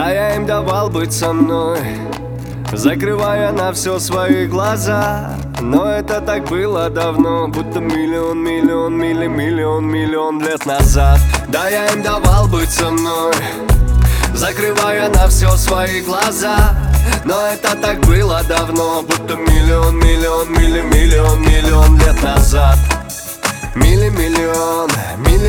Да, я им давал быть со мной, закрывая на все свои глаза. Но это так было давно, будто миллион лет назад. Да, я им давал быть со мной, закрывая на все свои глаза. Но это так было давно, будто миллион лет назад. Миллион миль.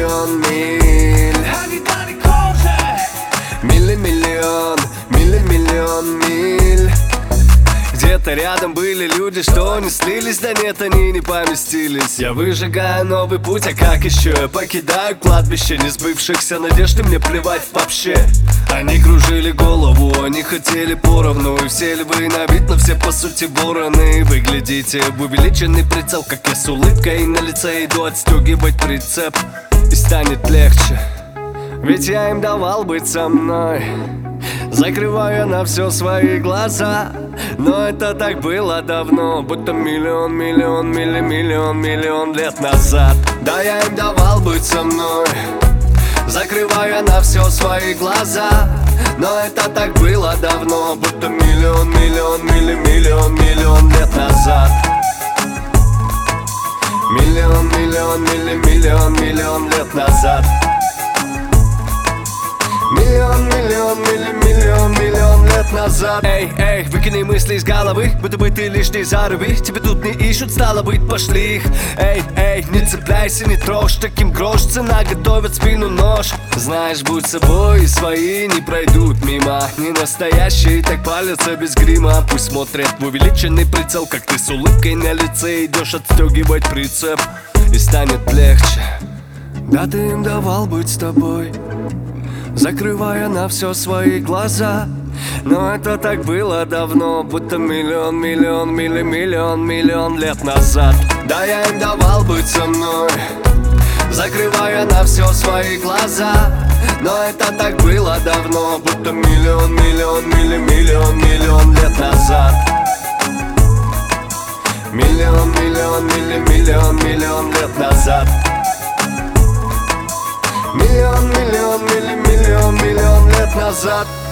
Миллион миль. Где-то рядом были люди, что не слились, да нет, они не поместились. Я выжигаю новый путь, а как еще? Я покидаю кладбище несбывшихся надежд, и мне плевать вообще. Они кружили голову, они хотели поровну, и все львы на вид, но все по сути вороны. Вы глядите в увеличенный прицел, как я с улыбкой на лице иду отстегивать прицеп. И станет легче, ведь я им давал быть со мной, закрывая на все свои глаза. Но это так было давно, будто миллион лет назад. Да, я им давал быть со мной, закрывая на все свои глаза. Но это так было давно, будто миллион лет назад. Миллион лет назад. Миллион лет назад. Эй, выкини мысли из головы, будто бы ты лишний заруби. Тебя тут не ищут, стало быть, пошли их. Эй, не цепляйся, не трожь, таким грош цена, готовят спину нож. Знаешь, будь собой, и свои не пройдут мимо. Не настоящие, так палятся без грима. Пусть смотрят в увеличенный прицел, как ты с улыбкой на лице идешь отстегивать прицеп. И станет легче. Да, ты им давал быть с тобой, закрывая на все свои глаза. Но это так было давно, будто миллион лет назад. Да, я им давал быть со мной, закрывая на все свои глаза. Но это так было давно, будто миллион лет назад. Миллион лет назад. Миллион лет назад.